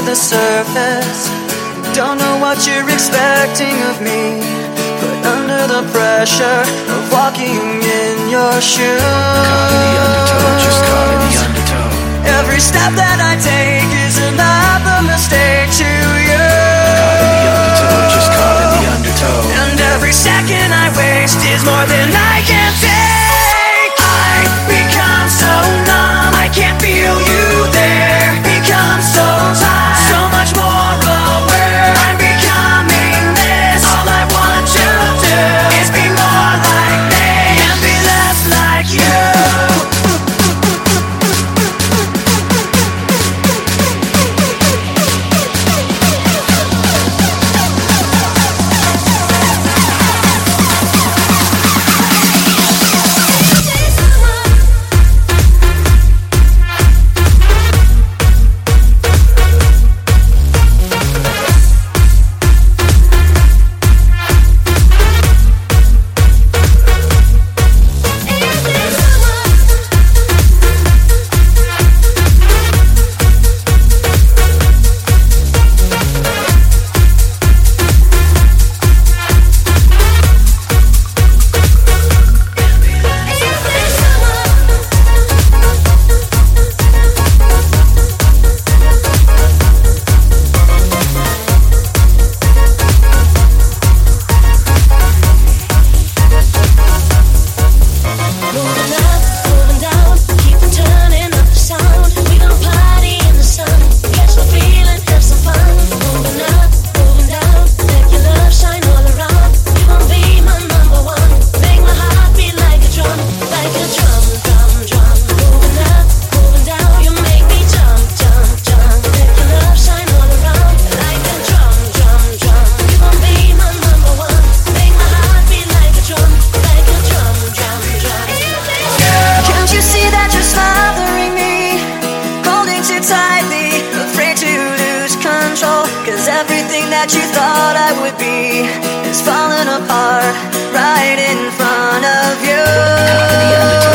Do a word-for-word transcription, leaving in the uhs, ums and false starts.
the surface. Don't know what you're expecting of me, but under the pressure of walking in your shoes, caught in the undertow, just caught in the undertow. Every step that I take is another mistake to you. Caught in the undertow, just caught in the undertow. And every second I waste is more than I can take. I become so numb, I can't feel you there. Become so tired, so much more aware. I'm becoming this. All I want to do is be more like me and be less like you. Cause everything that you thought I would be is falling apart right in front of you. Caught in the undertow.